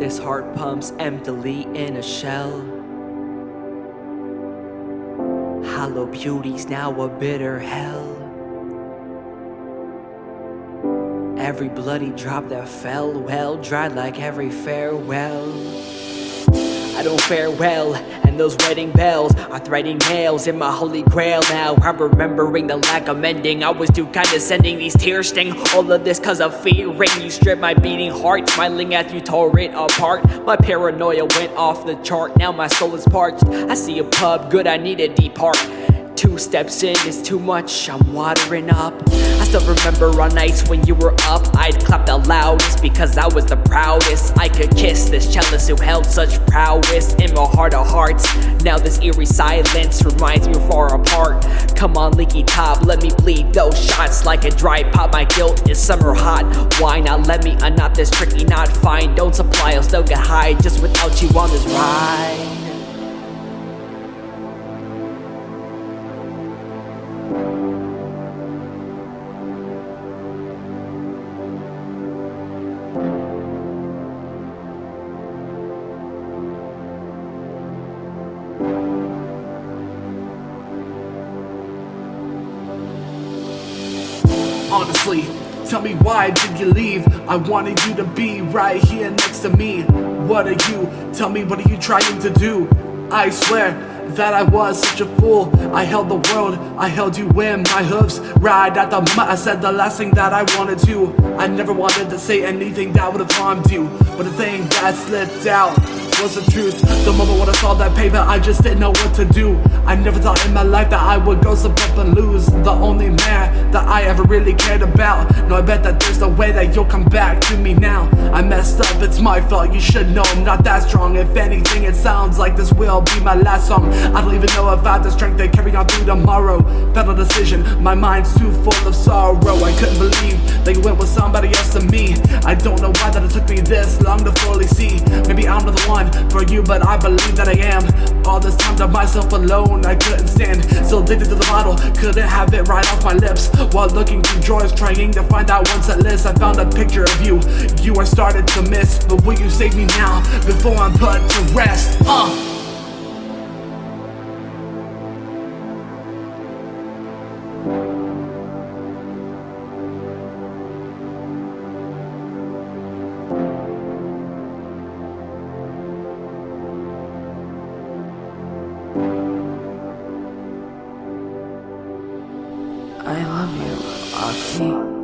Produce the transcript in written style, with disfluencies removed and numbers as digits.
This heart pumps emptily in a shell. Hollow beauty's now a bitter hell. Every bloody drop that fell, well, dried like every farewell. I don't fare well, and those wedding bells are threading nails in my holy grail. Now I'm remembering the lack of mending. I was too condescending, these tears sting. All of this cause of fearing you stripped my beating heart, smiling as you tore it apart. My paranoia went off the chart, now my soul is parched. I see a pub, good, I need to depart. 2 steps in is too much, I'm watering up. I still remember on nights when you were up, I'd clap the loudest because I was the proudest. I could kiss this cellist who held such prowess in my heart of hearts. Now this eerie silence reminds me we're far apart. Come on, leaky top, let me bleed those shots like a dry pop. My guilt is summer hot. Why not let me unknot this tricky knot? Fine, don't supply, I'll still get high just without you on this ride. Honestly, tell me why did you leave? I wanted you to be right here next to me. What are you? Tell me, what are you trying to do? I swear that I was such a fool. I held the world, I held you in my hooves. Right at the mud, I said the last thing that I wanted to. I never wanted to say anything that would have harmed you, but the thing that slipped out was the truth. The moment when I saw that paper, I just didn't know what to do. I never thought in my life that I would go slip up and lose the only man that I ever really cared about. No, I bet that there's no way that you'll come back to me now. I messed up, it's my fault, you should know I'm not that strong. If anything, it sounds like this will be my last song. I don't even know if I have the strength to carry on through tomorrow. Final decision, my mind's too full of sorrow. I couldn't believe that you went with somebody else than me. I don't know why that it took me this long to fully see. Maybe I'm not the one for you, but I believe that I am. All this time to myself alone, I couldn't stand. Still addicted to the bottle, couldn't have it right off my lips. While looking through drawers, trying to find that one set list, I found a picture of you. You are started to miss, but will you save me now before I'm put to rest? I love you, Oxy.